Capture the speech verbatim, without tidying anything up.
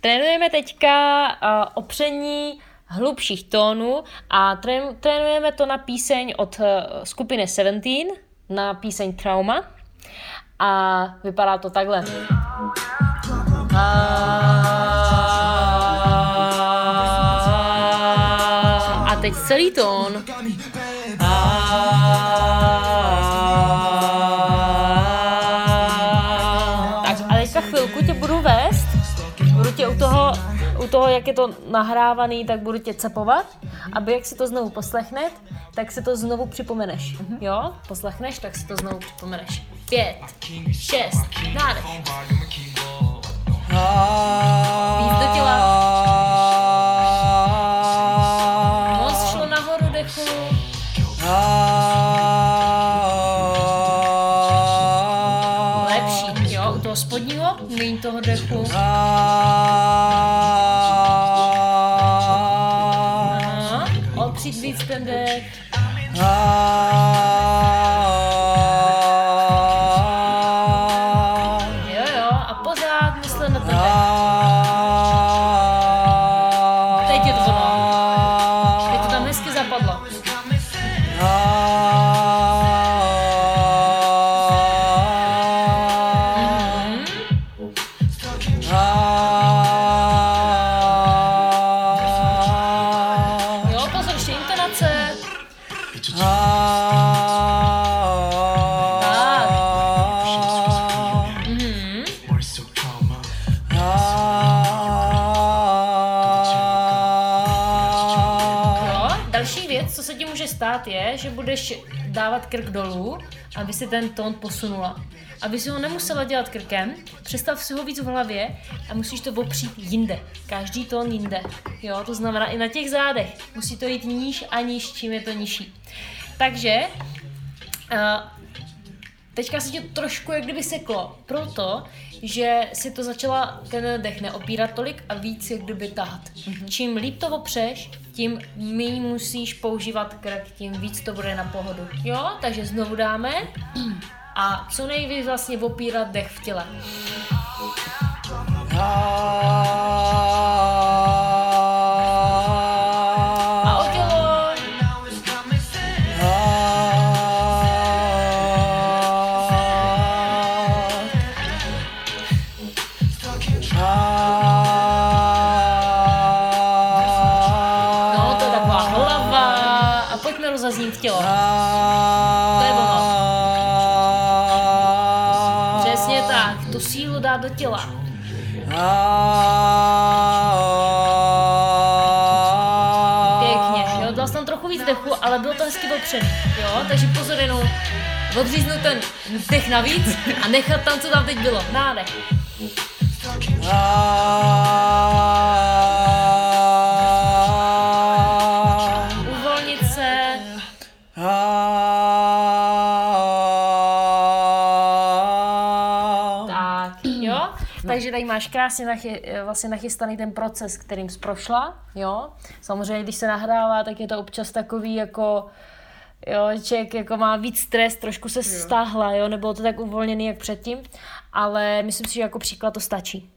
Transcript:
trénujeme teďka uh, opření hlubších tónů a trén, trénujeme to na píseň od uh, skupiny Seventeen, na píseň Trauma a vypadá to takhle. A teď celý tón. Tak a teďka chvilku tě budu vést, budu tě u toho, u toho, jak je to nahrávaný, tak budu tě cepovat, aby jak si to znovu poslechneš, tak si to znovu připomeneš. Jo? Poslechneš, tak si to znovu připomeneš. Pět, šest, nádech. Víc do těla. Moc šlo nahoru dechu. Lepší, jo, u toho spodního, míň toho dechu. Aha, opřít víc ten dech. Jo, jo, a pořád myslet na ten dech. Teď je to ono. Teď to tam hezky zapadlo. Jo, pozor, ještě intonace. Tak. Mhm. Jo, další věc, co se ti může stát, je, že budeš dávat krk dolů, aby si ten tón posunula. Aby si ho nemusela dělat krkem, představ si ho víc v hlavě a musíš to opřít jinde. Každý tón jinde. Jo, to znamená i na těch zádech. Musí to jít níž a níž, čím je to nižší. Takže uh, teďka se ti to trošku jak kdyby seklo, proto, že si to začala ten dech neopírat tolik a víc jak kdyby tahat. Mm-hmm. Čím líp to opřeš, tím méně musíš používat krk, tím víc to bude na pohodu. Jo, takže znovu dáme a co nejvíc vlastně opírat dech v těle. A o tělo. No, to je taková hlava a pojďme rozaznít tělo. To je ono. Přesně tak, tu sílu dát do těla. Pěkně, jo, dal jsem tam trochu víc dechu, ale bylo to hezky opřený, jo, takže pozor jenom odříznout ten dech navíc a nechat tam, co tam teď bylo, nádech. Uvolnit se. Tak, jo. Takže tady máš krásně nachy, vlastně nachystaný ten proces, kterým jsi prošla, jo. Samozřejmě, když se nahrává, tak je to občas takový jako, jo, člověk jako má víc stres, trošku se stáhla, jo, nebylo to tak uvolněný jak předtím, ale myslím si, že jako příklad to stačí.